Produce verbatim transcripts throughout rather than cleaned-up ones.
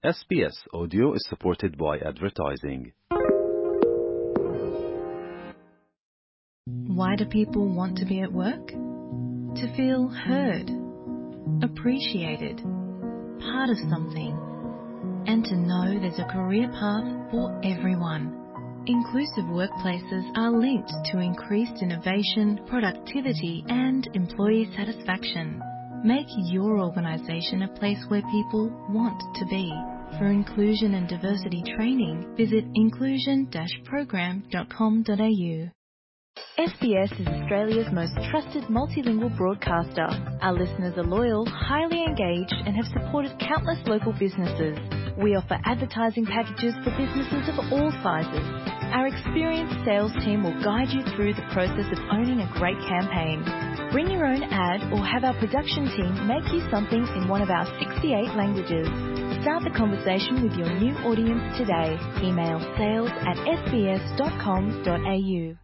S B S Audio is supported by advertising. Why do people want to be at work? To feel heard, appreciated, part of something, and to know there's a career path for everyone. Inclusive workplaces are linked to increased innovation, productivity, and employee satisfaction. Make your organisation a place where people want to be. For inclusion and diversity training, visit inclusion dash program dot com dot a u. S B S is Australia's most trusted multilingual broadcaster. Our listeners are loyal, highly engaged, and have supported countless local businesses. We offer advertising packages for businesses of all sizes. Our experienced sales team will guide you through the process of owning a great campaign. Bring your own ad or have our production team make you something in one of our sixty-eight languages. Start the conversation with your new audience today. Email sales at s b s dot com dot a u.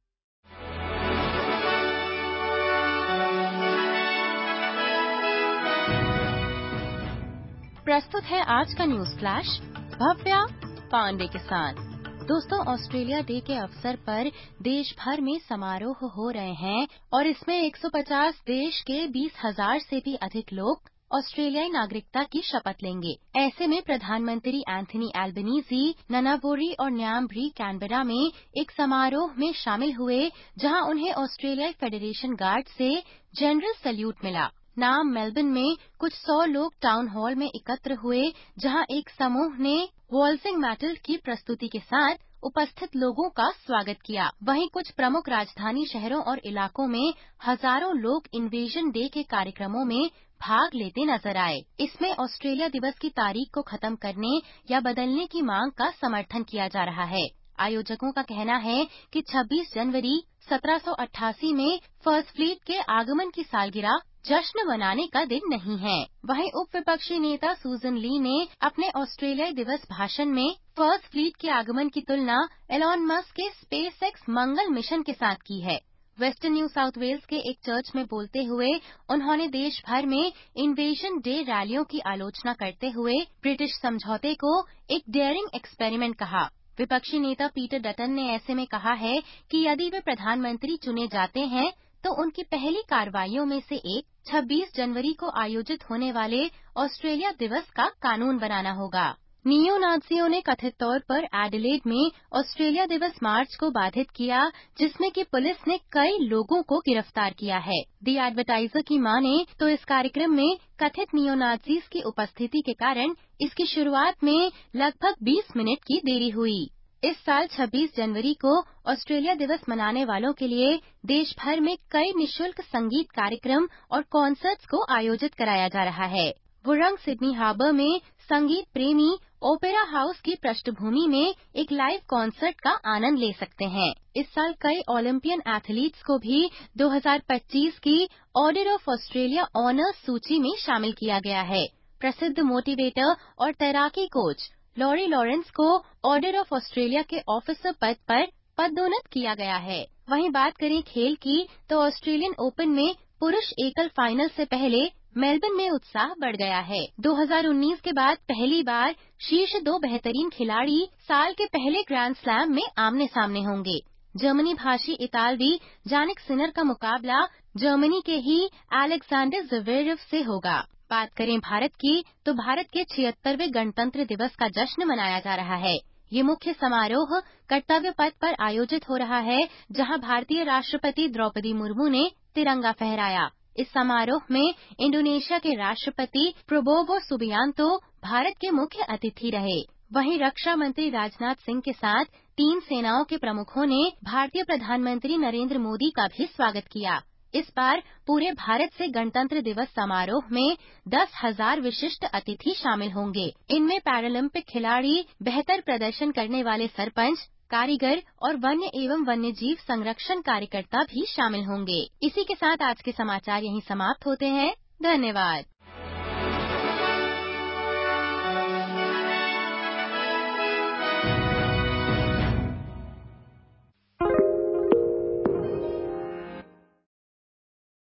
प्रस्तुत है आज का news flash Bhavya Pandey के साथ। दोस्तों, Australia day के अवसर पर देश भर में समारोह हो रहे हैं और इसमें एक सौ पचास देश के बीस हजार से भी अधिक लोग ऑस्ट्रेलियाई नागरिकता की शपथ लेंगे। ऐसे में प्रधानमंत्री एंथनी एल्बनीजी ननाबोरी और न्याम्ब्री कैनबरा में एक समारोह में शामिल हुए, जहां उन्हें ऑस्ट्रेलियाई फेडरेशन गार्ड से जनरल सैल्यूट मिला। नाम मेलबर्न में कुछ सौ लोग टाउन हॉल में एकत्र हुए, जहां एक समूह ने वॉल्सिंग मेटल की प्रस्तुति के साथ उपस्थित लोगों का स्वागत किया। वहीं कुछ प्रमुख राजधानी शहरों और इलाकों में हजारों लोग इन्वेजन डे के कार्यक्रमों में भाग लेते नजर आए। इसमें ऑस्ट्रेलिया दिवस की तारीख को खत्म करने या बदलने की मांग का समर्थन किया जा रहा है। आयोजकों का कहना है कि छब्बीस जनवरी सत्रह सौ अट्ठासी में फर्स्ट फ्लीट के आगमन की सालगिरह जश्न मनाने का दिन नहीं है। वहीं उप विपक्षी नेता सूजन ली ने अपने ऑस्ट्रेलियाई दिवस भाषण में फर्स्ट फ्लीट के आगमन की तुलना एलॉन मस्क के स्पेस एक्स मंगल मिशन के साथ की है। वेस्टर्न न्यू साउथ वेल्स के एक चर्च में बोलते हुए उन्होंने देश भर में इन्वेजन डे रैलियों की आलोचना करते हुए ब्रिटिश समझौते को एक डेयरिंग एक्सपेरिमेंट कहा। विपक्षी नेता पीटर डटन ने ऐसे में कहा है कि यदि वे प्रधानमंत्री चुने जाते हैं तो उनकी पहली कार्रवाइयों में से एक छब्बीस जनवरी को आयोजित होने वाले ऑस्ट्रेलिया दिवस का कानून बनाना होगा। नियो नाज़ियों ने कथित तौर पर एडिलेड में ऑस्ट्रेलिया दिवस मार्च को बाधित किया, जिसमें कि पुलिस ने कई लोगों को गिरफ्तार किया है। दी एडवर्टाइजर की माने तो इस कार्यक्रम में कथित नियो नाज़ीज की उपस्थिति के कारण इसकी शुरुआत में लगभग बीस मिनट की देरी हुई। इस साल छब्बीस जनवरी को ऑस्ट्रेलिया दिवस मनाने वालों के लिए देश भर में कई निशुल्क संगीत कार्यक्रम और कॉन्सर्ट्स को आयोजित कराया जा रहा है। वुरंग सिडनी हार्बर में संगीत प्रेमी ओपेरा हाउस की पृष्ठभूमि में एक लाइव कॉन्सर्ट का आनंद ले सकते हैं। इस साल कई ओलंपियन एथलीट्स को भी दो हज़ार पच्चीस की ऑर्डर ऑफ ऑस्ट्रेलिया ऑनर्स सूची में शामिल किया गया है। प्रसिद्ध मोटिवेटर और तैराकी कोच लॉरी लॉरेंस को ऑर्डर ऑफ ऑस्ट्रेलिया के ऑफिसर पद पर पदोन्नत किया गया है। वहीं बात करें खेल की तो ऑस्ट्रेलियन ओपन में पुरुष एकल फाइनल से पहले मेलबर्न में उत्साह बढ़ गया है। दो हज़ार उन्नीस के बाद पहली बार शीर्ष दो बेहतरीन खिलाड़ी साल के पहले ग्रैंड स्लैम में आमने सामने होंगे। जर्मनी भाषी इतालवी जानिक सिनर का मुकाबला जर्मनी के ही अलेक्जेंडर ज़वेरेव से होगा। बात करें भारत की तो भारत के छिहत्तरवें गणतंत्र दिवस का जश्न मनाया जा रहा है। ये मुख्य समारोह कर्तव्य पथ पर आयोजित हो रहा है, जहां भारतीय राष्ट्रपति द्रौपदी मुर्मू ने तिरंगा फहराया। इस समारोह में इंडोनेशिया के राष्ट्रपति प्रबोवो सुबियांतो भारत के मुख्य अतिथि रहे। वहीं रक्षा मंत्री राजनाथ सिंह के साथ तीन सेनाओं के प्रमुखों ने भारतीय प्रधानमंत्री नरेंद्र मोदी का भी स्वागत किया। इस बार पूरे भारत से गणतंत्र दिवस समारोह में दस हजार विशिष्ट अतिथि शामिल होंगे। इनमें पैरालंपिक खिलाड़ी, बेहतर प्रदर्शन करने वाले सरपंच, कारीगर और वन्य एवं वन्य जीव संरक्षण कार्यकर्ता भी शामिल होंगे। इसी के साथ आज के समाचार यहीं समाप्त होते हैं। धन्यवाद।